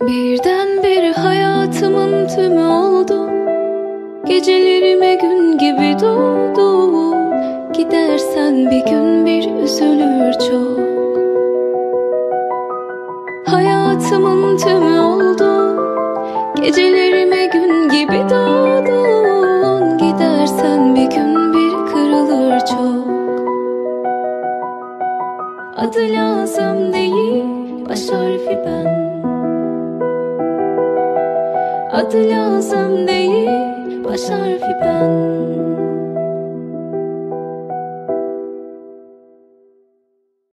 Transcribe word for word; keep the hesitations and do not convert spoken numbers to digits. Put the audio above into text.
Birdenbire hayatımın tümü oldu. Gecelerime gün gibi doğdu. Gidersen bir gün bir üzülür çok. Hayatımın tümü oldu. Gecelerime gün gibi doğdun. Gidersen bir gün bir kırılır çok. Adı lazım değil, baş harfi ben. Adı lazım değil, baş harfi ben.